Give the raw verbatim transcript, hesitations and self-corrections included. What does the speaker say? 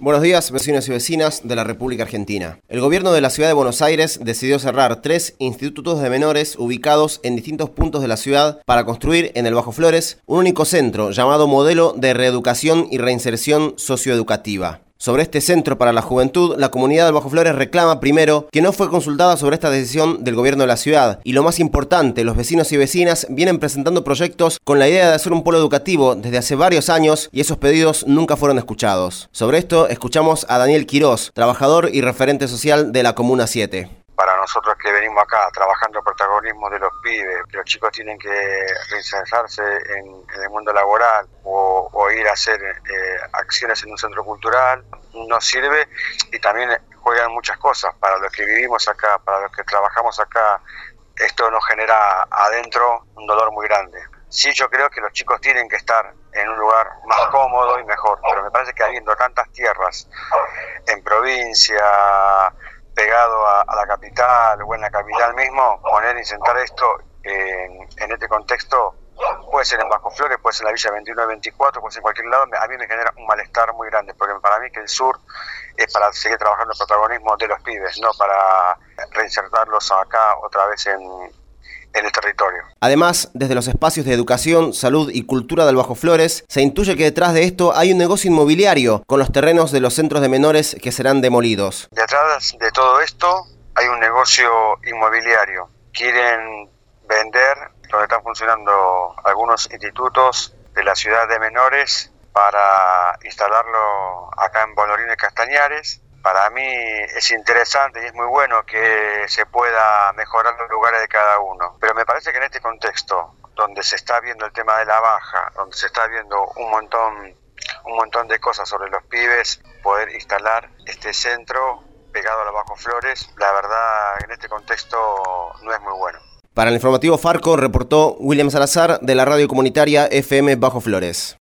Buenos días, vecinos y vecinas de la República Argentina. El gobierno de la ciudad de Buenos Aires decidió cerrar tres institutos de menores ubicados en distintos puntos de la ciudad para construir en el Bajo Flores un único centro llamado Modelo de Reeducación y Reinserción Socioeducativa. Sobre este centro para la juventud, la comunidad del Bajo Flores reclama primero que no fue consultada sobre esta decisión del gobierno de la ciudad y lo más importante, los vecinos y vecinas vienen presentando proyectos con la idea de hacer un polo educativo desde hace varios años y esos pedidos nunca fueron escuchados. Sobre esto escuchamos a Daniel Quirós, trabajador y referente social de la Comuna siete. Para nosotros que venimos acá trabajando el protagonismo de los pibes, que los chicos tienen que reinsertarse en, en el mundo laboral o, o ir a hacer eh, acciones en un centro cultural, nos sirve y también juegan muchas cosas. Para los que vivimos acá, para los que trabajamos acá, esto nos genera adentro un dolor muy grande. Sí, yo creo que los chicos tienen que estar en un lugar más cómodo y mejor, pero me parece que habiendo tantas tierras en provincia, pegado a, a la capital o en la capital mismo, poner y sentar esto en, en este contexto, puede ser en Bajo Flores, puede ser en la Villa veintiuno y veinticuatro, puede ser en cualquier lado, a mí me genera un malestar muy grande, porque para mí que el sur es para seguir trabajando el protagonismo de los pibes, no para reinsertarlos acá otra vez en, en el territorio. Además, desde los espacios de educación, salud y cultura del Bajo Flores, se intuye que detrás de esto hay un negocio inmobiliario con los terrenos de los centros de menores que serán demolidos. Detrás de todo esto hay un negocio inmobiliario. Quieren vender donde están funcionando algunos institutos de la ciudad de menores para instalarlo acá en Bonorini y Castañares. Para mí es interesante y es muy bueno que se pueda mejorar los lugares de cada uno. Pero me parece que en este contexto, donde se está viendo el tema de la baja, donde se está viendo un montón, un montón de cosas sobre los pibes, poder instalar este centro pegado a los Bajo Flores, la verdad en este contexto no es muy bueno. Para el informativo Farco reportó William Salazar de la radio comunitaria F M Bajo Flores.